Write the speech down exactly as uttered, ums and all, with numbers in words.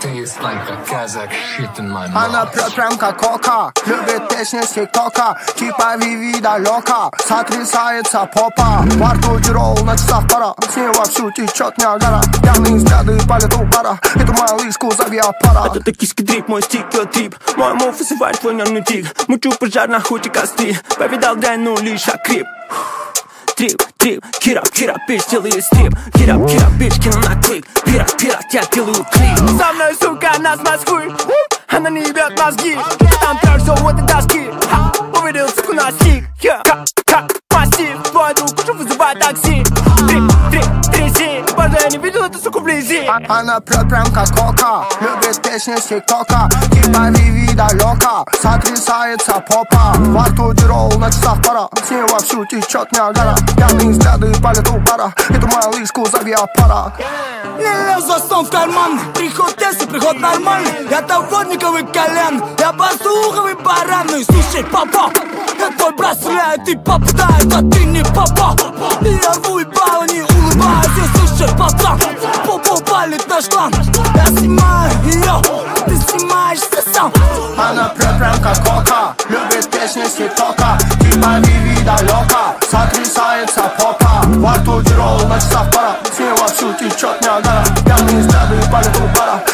Tastes like a Kazakh shit in my mouth. Она прет прям как кока, любит песни с тиктока, типа Виви далека, сотрясается попа. Во рту тирол, на часах пора, с ней вовсю течет Ниагара. Пьяные взгляды палят у пара, эту малышку зови аппарат. Это токийский дрип, мой стик, твой трип. Мой мув вызывает твой нервный тик. Мучу пожар на хуте костры, повидал дрянули шакрип. Трип, трип, кирап, кирап, бич, делаю стрип. Кирап, кирап, бич, кину на клик. Пират, пират, я делаю клип. Со мной, сука, нас Москвы, она не ебет мозги. Там перся у этой доски, ха, увидел, сука, на стик. Как, как, массив, твой друг уже вызывает такси. Трип, трип, тряси, боже, я не видел эту суку вблизи. Она прет прям как кока, любит песни с тиктока, типа Виви далека, сотрясается попа. Во рту тирол, на часах пора, с ней вовсю течет Ниагара. Пьяные взгляды палят у пара, эту малышку зови аппарат. Не лез за сон в карман, приход тесты, приход нормальный. Я товарниковый колен, я послуховый баран. Ну и слушай, папа, я твой брат стреляет и попадает, а ты не папа. И я выебал, не улыбаюсь, и слушай, пацан, попу палит наш клан. Я снимаю ее, ты снимаешься сам. Она прет прям как кока, любит песни с тиктока, типа Виви далека, сотрясается попа. Во рту тирол, на часах пора, с ней вовсю течет Ниагара. Пьяные взгляды палят у пара,